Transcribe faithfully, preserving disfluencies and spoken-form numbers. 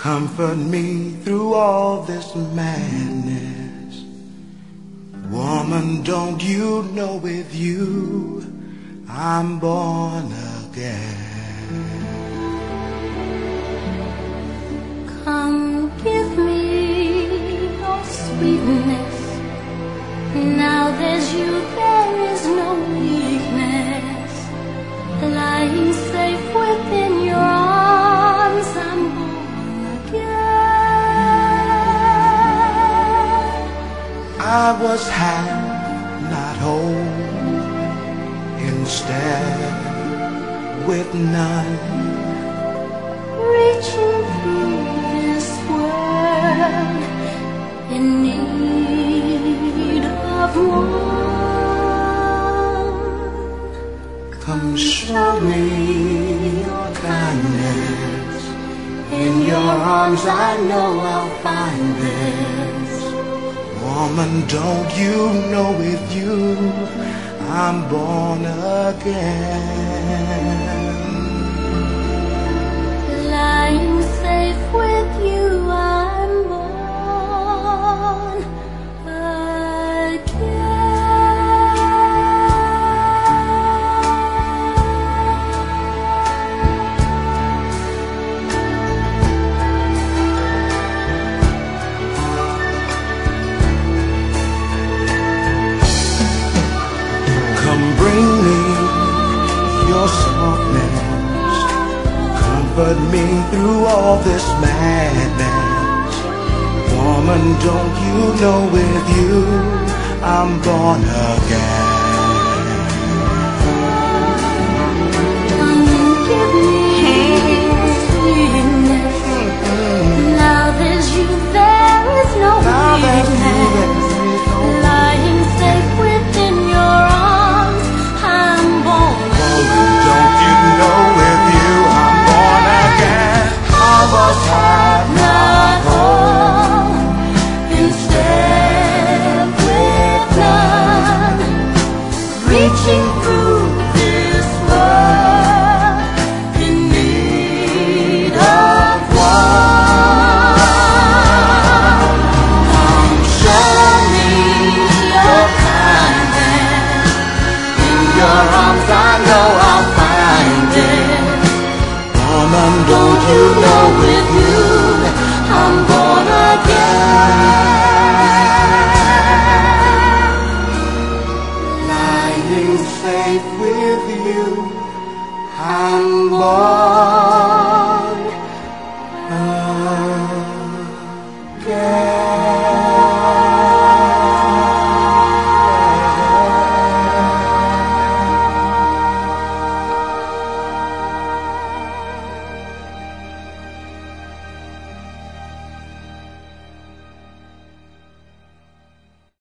comfort me through all this madness. Woman, don't you know with you I'm born again? Come give me your sweetness. Now there's you, there is no weakness. Lying safe within your arms, I'm born again. I was half, not whole, instead with none, reaching through this world in need of one. Come show me your kindness. In your arms I know I'll find this. Woman, don't you know with you I'm born again? Lying safe with you, I'm born again. Come bring me your softness, comfort me through all this madness. Woman, don't you know with you I'm born again? Come give me your sweetness. Now there's you, there is no weakness. Lying safe within your arms, I'm born Woman, don't you know with you I'm born again? I was half, not whole, instead with none, reaching through this world in need of one. Come show me your kindness. In your arms I know I'll find it. woman, Don't you know with you I'm born again? lying safe with you I'm born